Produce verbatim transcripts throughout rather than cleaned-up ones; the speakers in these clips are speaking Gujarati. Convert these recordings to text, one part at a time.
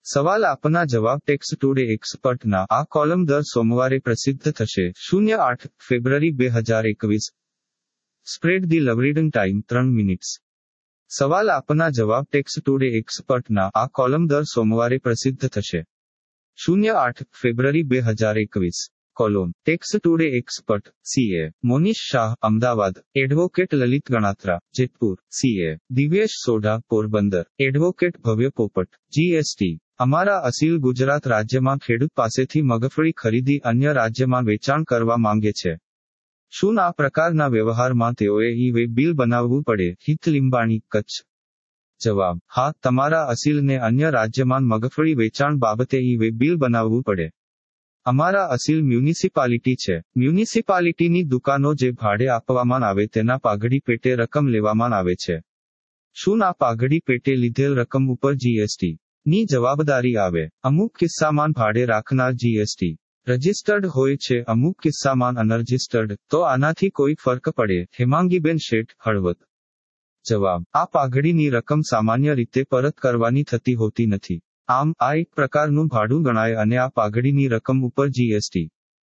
સવાલ આપના જવાબ ટેક્સ ટુડે એક્સપર્ટના આ કોલમ દર સોમવારે પ્રસિદ્ધ થશે. શૂન્ય આઠ ફેબ્રુઆરી બે હજાર એકવીસ. Spread the love reading time ત્રણ મિનિટ્સ. સવાલ આપના જવાબ ટેક્સ ટુડે એક્સપર્ટના આ કોલમ દર સોમવારે પ્રસિદ્ધ થશે. શૂન્ય આઠ ફેબ્રુઆરી બે હજાર એકવીસ. Colon tax today expert. CA Monish Shah Ahmedabad, advocate Lalit Ganatra Jetpur, CA Divyesh Sodha Porbandar, advocate Bhavya Popat, GST. અમારા અસીલ ગુજરાત રાજ્યમાં ખેડૂત પાસેથી મગફળી ખરીદી અન્ય રાજ્યમાં વેચાણ કરવા માંગે છે. શું આ પ્રકારના વ્યવહારમાં તેઓએ ઈ વે બિલ બનાવવું પડે? હિત લીંબાણી, કચ્છ. જવાબ: હા, તમારા અસીલને અન્ય રાજ્યમાં મગફળી વેચાણ બાબતે ઈ વે બિલ બનાવવું પડે. અમારા અસીલ મ્યુનિસિપાલિટી છે. મ્યુનિસિપાલિટીની દુકાનો જે ભાડે આપવામાં આવે તેના પાઘડી પેટે રકમ લેવામાં આવે છે. શું આ પાઘડી પેટે લીધેલ રકમ ઉપર જીએસટી ની જવાબદારી આવે? અમુક કિસ્સામાં ભાડે રાખનાર જીએસટી રજિસ્ટર્ડ હોય છે, અમુક કિસ્સામાં અનરજિસ્ટર્ડ. તો આનાથી કોઈ ફર્ક પડે? હેમાંગીબેન શેઠ, હળવદ. જવાબ: આ પાઘડીની રકમ સામાન્ય રીતે પરત કરવાની થતી હોતી નથી. આમ, આ એક પ્રકારનું ભાડું ગણાય અને આ પાઘડીની રકમ ઉપર જીએસટી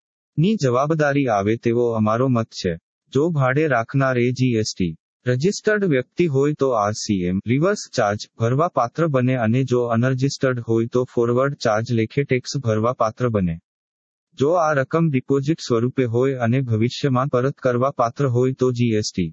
ની જવાબદારી આવે તેવો અમારો મત છે. જો ભાડે રાખનાર એ જીએસટી રજિસ્ટર્ડ વ્યક્તિ હોય તો આરસીએમ રિવર્સ ચાર્જ ભરવા પાત્ર બને અને જો અનરજિસ્ટર્ડ હોય તો ફોરવર્ડ ચાર્જ લેખે ટેક્સ ભરવા પાત્ર બને. જો આ રકમ ડિપોઝિટ સ્વરૂપે હોય અને ભવિષ્યમાં પરત કરવા પાત્ર હોય તો જીએસટી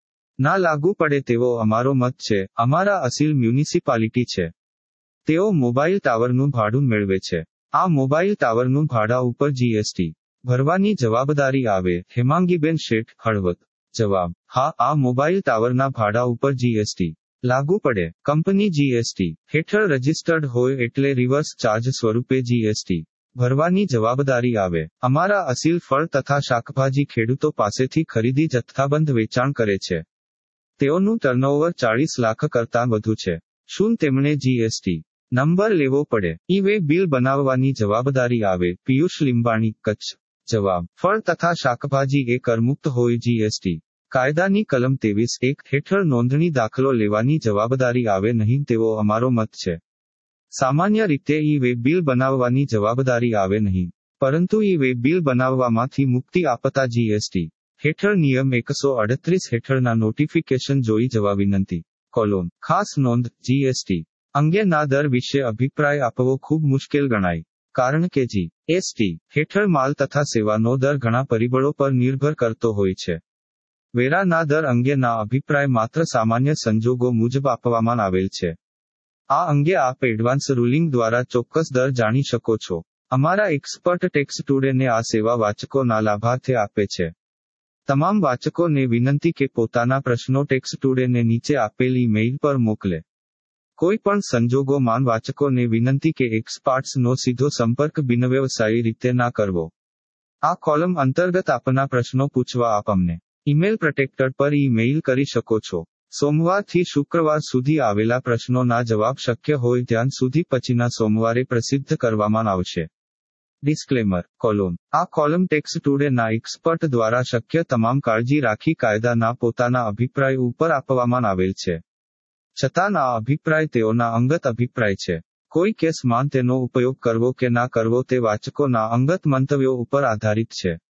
ના લાગુ પડે તેવો અમારો મત છે. અમારા અસીલ મ્યુનિસિપાલિટી છે. તેઓ મોબાઈલ ટાવરનું ભાડું મેળવે છે. આ મોબાઈલ ટાવરનું ભાડા ઉપર જીએસટી ભરવાની જવાબદારી આવે. હેમાંગીબેન શેઠ, હળવદ. જવાબ: હા, આ મોબાઈલ ટાવરના ભાડા ઉપર જીએસટી લાગુ પડે. કંપની જીએસટી હેઠળ રજિસ્ટર્ડ હોય એટલે રિવર્સ ચાર્જ સ્વરૂપે જીએસટી ભરવાની જવાબદારી આવે. અમારા અસીલ ફળ તથા શાકભાજી ખેડૂતો પાસેથી ખરીદી જથ્થાબંધ વેચાણ કરે છે. તેઓનું ટર્નઓવર ચાળીસ લાખ કરતાં વધુ છે. શું તેમણે જીએસટી નંબર લેવો પડે? ઈ વે બિલ બનાવવાની જવાબદારી આવે. પિયુષ લીંબાણી, કચ્છ. જવાબ: ફળ તથા શાકભાજી એ કરમુક્ત હોય. જીએસટી કાયદાની કલમ ત્રેવીસ એક હેઠળ નોંધણી દાખલો લેવાની જવાબદારી આવે નહીં તેવો અમારો મત છે. સામાન્ય રીતે ઈ વે બિલ બનાવવાની જવાબદારી આવે નહીં, પરંતુ ઈ વે બિલ બનાવવામાંથી મુક્તિ આપતા જીએસટી હેઠળ નિયમ એકસો અડત્રીસ હેઠળના નોટિફિકેશન જોઈ જવા વિનંતી. કોલોન ખાસ નોંધ: જીએસટી અંગેના દર વિશે અભિપ્રાય આપવો ખૂબ મુશ્કેલ ગણાય, કારણ કે જી એસ ટી હેઠળ માલ તથા સેવાનો દર ઘણા પરિબળો પર નિર્ભર કરતો હોય છે. વેરાના દર અંગેના અભિપ્રાય માત્ર સામાન્ય સંજોગો મુજબ આપવામાં આવેલ છે. આ અંગે આપ એડવાન્સ રૂલિંગ દ્વારા ચોક્કસ દર જાણી શકો છો. અમારા એક્સપર્ટ ટેક્સ ટુડેને આ સેવા વાચકોના લાભાર્થે આપે છે. તમામ વાચકોને વિનંતી કે પોતાના પ્રશ્નો ટેક્સ ટુડેને નીચે આપેલ ઈ-મેઇલ પર મોકલે. કોઈ પણ સંજોગોમાં વાચકોને વિનંતી કે એક્સપર્ટ્સનો સીધો સંપર્ક બિનવ્યવસાયી રીતે ના કરવો. આ કોલમ અંતર્ગત આપના પ્રશ્નો પૂછવા આપ અમને ઈમેલ પ્રોટેક્ટર પર ઈ-મેઇલ કરી શકો છો. સોમવારથી શુક્રવાર સુધી આવેલા પ્રશ્નોના જવાબ શક્ય હોય ત્યાં સુધી પછીના સોમવારે પ્રસિદ્ધ કરવામાં આવશે. ડિસ્ક્લેમર: કોલોન આ કોલમ ટેક્સ ટુડેના એક્સપર્ટ દ્વારા શક્ય તમામ કાળજી રાખી કાયદાના પોતાના અભિપ્રાય ઉપર આપવામાં આવેલ છે. છતાં આ અભિપ્રાય તેઓના અંગત અભિપ્રાય છે. કોઈ કેસમાં તેનો ઉપયોગ કરવો કે ના કરવો તે વાચકોના અંગત મંતવ્યો ઉપર આધારિત છે.